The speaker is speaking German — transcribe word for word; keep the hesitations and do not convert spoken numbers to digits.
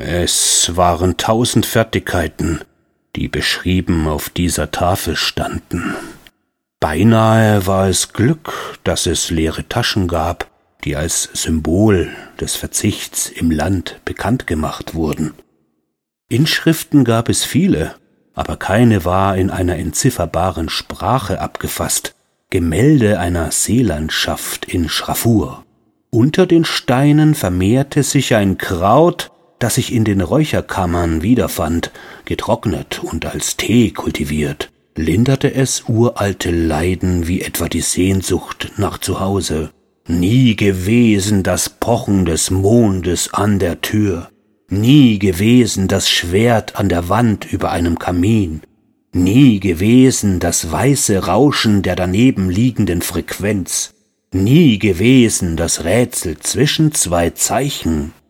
Es waren tausend Fertigkeiten, die beschrieben auf dieser Tafel standen. Beinahe war es Glück, dass es leere Taschen gab, die als Symbol des Verzichts im Land bekannt gemacht wurden. Inschriften gab es viele, aber keine war in einer entzifferbaren Sprache abgefasst, Gemälde einer Seelandschaft in Schraffur. Unter den Steinen vermehrte sich ein Kraut, das sich in den Räucherkammern wiederfand, getrocknet und als Tee kultiviert, linderte es uralte Leiden wie etwa die Sehnsucht nach Zuhause. Nie gewesen das Pochen des Mondes an der Tür, nie gewesen das Schwert an der Wand über einem Kamin, nie gewesen das weiße Rauschen der daneben liegenden Frequenz, nie gewesen das Rätsel zwischen zwei Zeichen.